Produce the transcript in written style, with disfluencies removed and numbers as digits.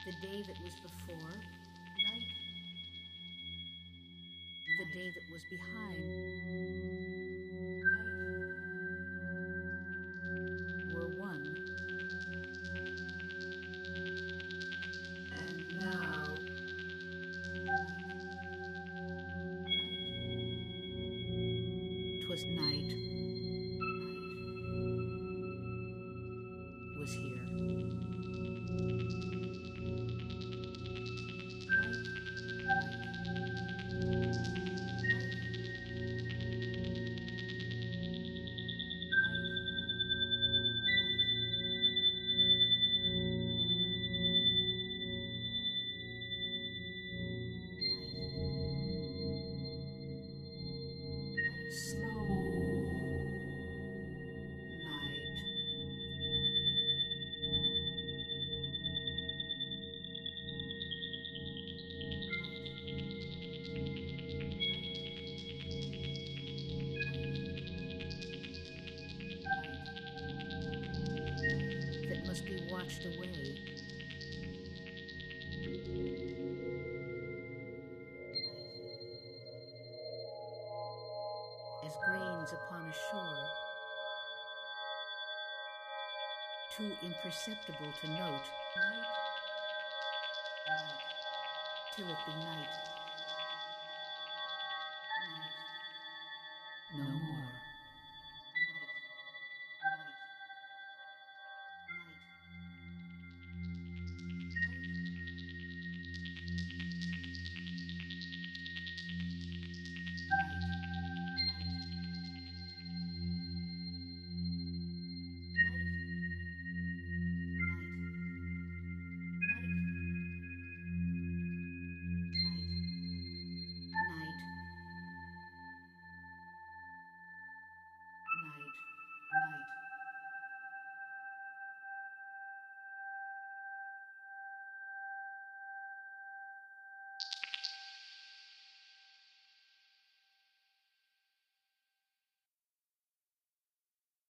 The day that was before, night. The day that was behind, night, were one. And now, night. 'Twas night. Night was here. Slow night. That must be watched away. As grains upon a shore, too imperceptible to note. Night, night, till it be night.